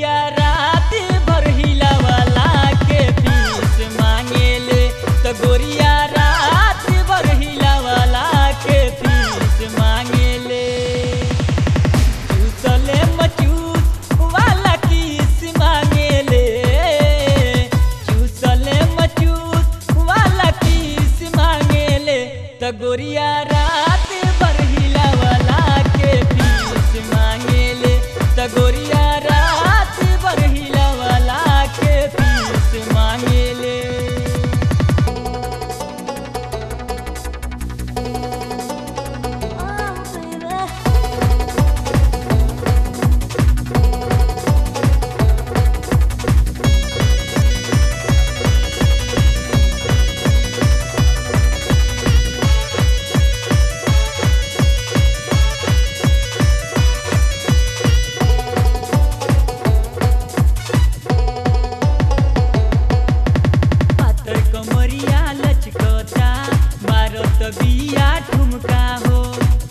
गोरिया रात भर हिलावाला के पीस मांगेले तो गोरिया रात भर हिलावाला के पीस मांगेले चूसले मचूस वाला किस मांगेले चूसले मचूस वाला किस मांगेले तो गोरिया रात भर हिलावाला के पीस मांगेले तो गोरिया रात भर हिलावाला के पीस मांगेले बिया ठुमका हो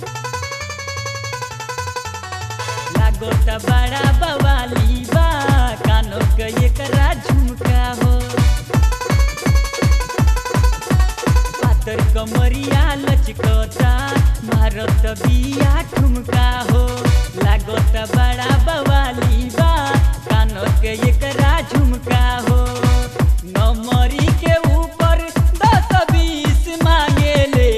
लागोता बड़ा बवाली बा कानो के एकरा झुमका हो पातर कमरिया लचकोता मारत बिया ठुमका हो लागोता बड़ा बवाली बा कानो के एकरा झुमका हो नमरी के ऊपर 10-20 मांगेले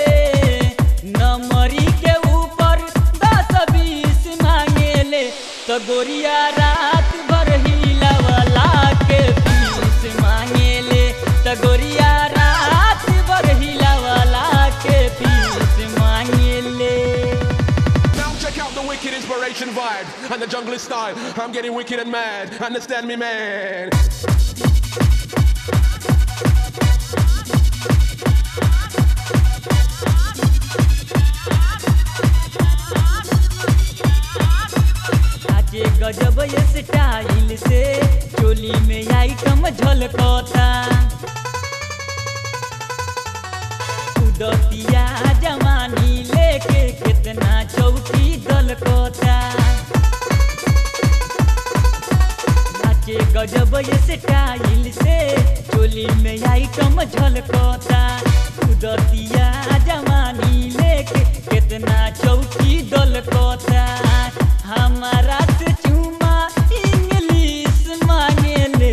नमरी के ऊपर 10-20 मांगेले तो गोरिया रात भर हिलावाला के पीस मांगेले तो गोरिया रात भर हिलावाला के पीस मांगेले Now check out the wicked inspiration vibe and the jungle style. I'm getting wicked and mad. Understand me, man? गजब ये स्टाइल से चोली में आइटम झलकता उदतिया जवानी लेके कितना चौकी दलकता नाचे गजब ये स्टाइल से चोली में आइटम झलकता उदतिया जवानी लेके कितना चौकी दलकता हमारा से चुमा इंग्लिश मांगेले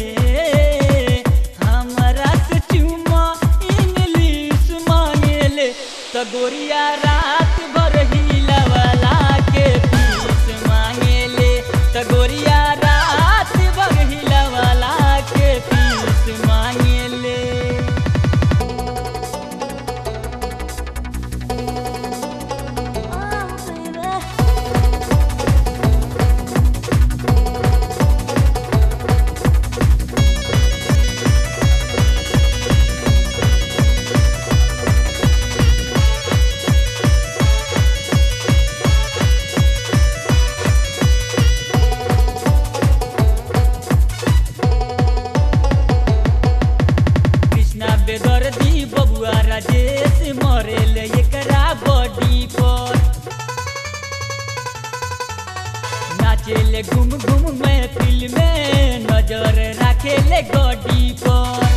हमारा से चुमा इंग्लिश मांगेले तो गोरिया रात भर हिलावाला के पीस मांगेले तो गोरिया रात भर हिलावाला के पीस मांगेले बेदर्दी बबुआ राजेश मरेले एकरा बॉडी पर नाचेले घूम घूम महफिल में नजर रखेले गॉडी पर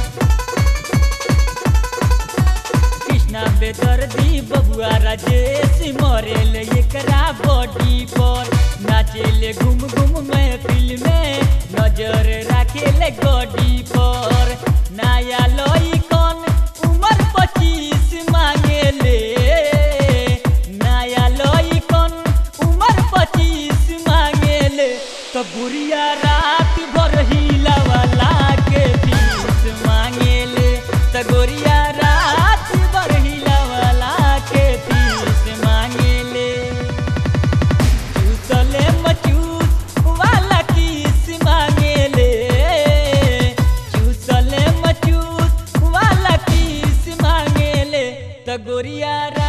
कृष्णा बेदर्दी बबुआ राजेश मरेले एकरा बॉडी पर नाचेले घूम घूम महफिल में नजर रखेले गॉडी पर नया लोई कौन उम्र 25 मांगेले नया लोई कौन उम्र 25 मांगेले तो बुढ़िया रात भर हिलावाला के पीस मांगेले तो गोरिया रात भर हिलावाला के पीस मांगेले चूसले मचूस वाला किस मांगेले चूसले मचूस वाला किस मांगेले तो गोरिया